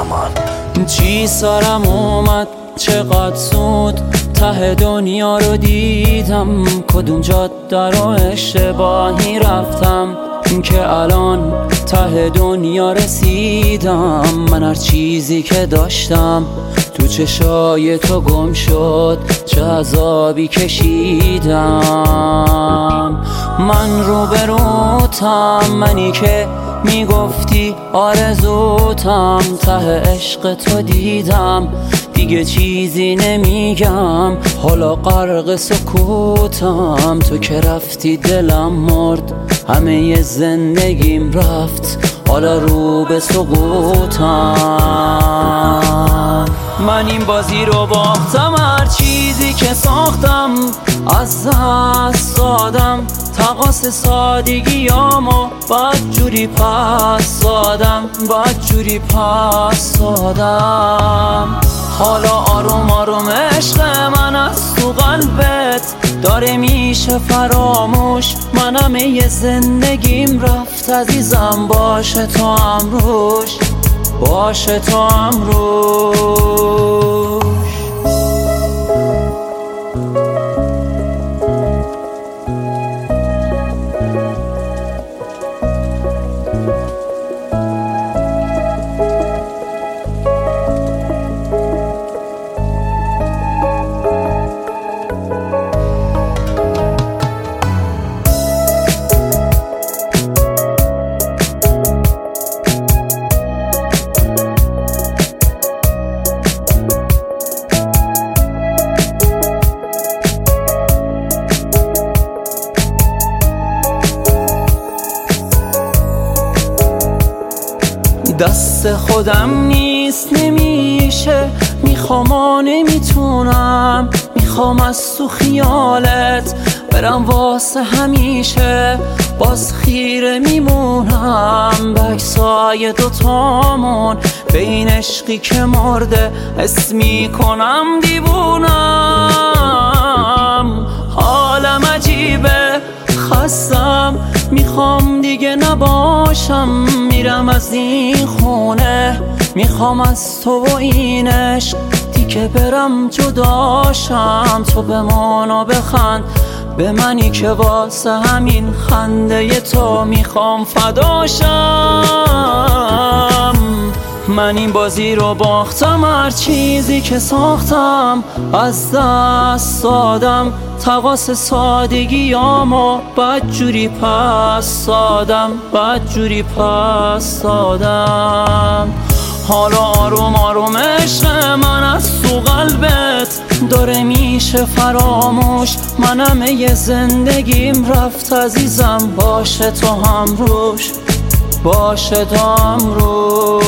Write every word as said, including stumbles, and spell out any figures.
زمان. چی سرم اومد چقدر زود، ته دنیا رو دیدم، کدوم جاده رو اشتباهی رفتم که الان ته دنیا رسیدم. من هر چیزی که داشتم تو چشای تو گم شد، چه عذابی کشیدم. من روبروتم، منی که میگفتی آرزوتم، ته عشق تو دیدم، دیگه چیزی نمیگم، حالا غرق سکوتم. تو که رفتی دلم مرد، همه زندگیم رفت، حالا رو به سقوطم. من این بازی رو باختم، هر چیزی که ساختم از دست دادم، تقاص سادگیامو بد جوری پس دادم، بد جوری پس دادم. حالا آروم آروم عشق من از تو قلبت داره میشه فراموش، من همه زندگیم رفت عزیزم، باشه تو امروش، باشه تو امروش. دست خودم نیست نمیشه، میخوام و نمیتونم، میخوام از تو خیالت برم واسه همیشه، باز خیره میمونم به عکسای دوتامون، به این عشقی که مرده حس میکنم دیوونم. حالم عجیبه، خستم، میخوام دیگه نباشم، میرم از این خونه، میخوام از تو و این عشق دیگه برم جداشم. تو بمان و بخند به منی که واسه همین خنده تو میخوام فداشم. من این بازی رو باختم، هر چیزی که ساختم از دست دادم، تقاص سادگیامو بد جوری پس دادم، بد جوری پس دادم. حالا آروم آروم عشق من از تو قلبت داره میشه فراموش، من همه زندگیم رفت عزیزم، باشه تو هم روش، باشه تو هم روش.